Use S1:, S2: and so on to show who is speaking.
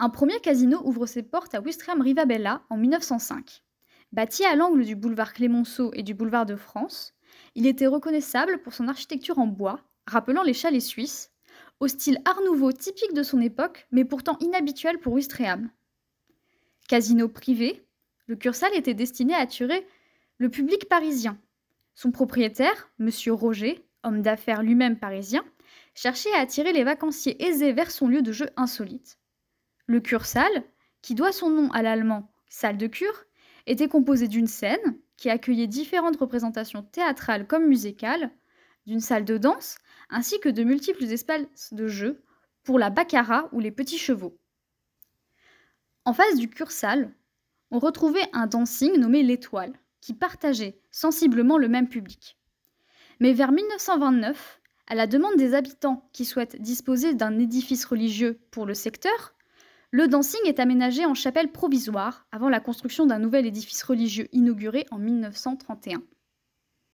S1: Un premier casino ouvre ses portes à Ouistreham Rivabella en 1905. Bâti à l'angle du boulevard Clémenceau et du boulevard de France, il était reconnaissable pour son architecture en bois, rappelant les chalets suisses, au style art nouveau typique de son époque, mais pourtant inhabituel pour Ouistreham. Casino privé, le Cursal était destiné à attirer le public parisien. Son propriétaire, Monsieur Roger, homme d'affaires lui-même parisien, cherchait à attirer les vacanciers aisés vers son lieu de jeu insolite. Le Kursaal, qui doit son nom à l'allemand salle de cure, était composé d'une scène qui accueillait différentes représentations théâtrales comme musicales, d'une salle de danse, ainsi que de multiples espaces de jeu pour la baccarat ou les petits chevaux. En face du Kursaal, on retrouvait un dancing nommé l'Étoile, qui partageait sensiblement le même public. Mais vers 1929, à la demande des habitants qui souhaitent disposer d'un édifice religieux pour le secteur, le dancing est aménagé en chapelle provisoire avant la construction d'un nouvel édifice religieux inauguré en 1931.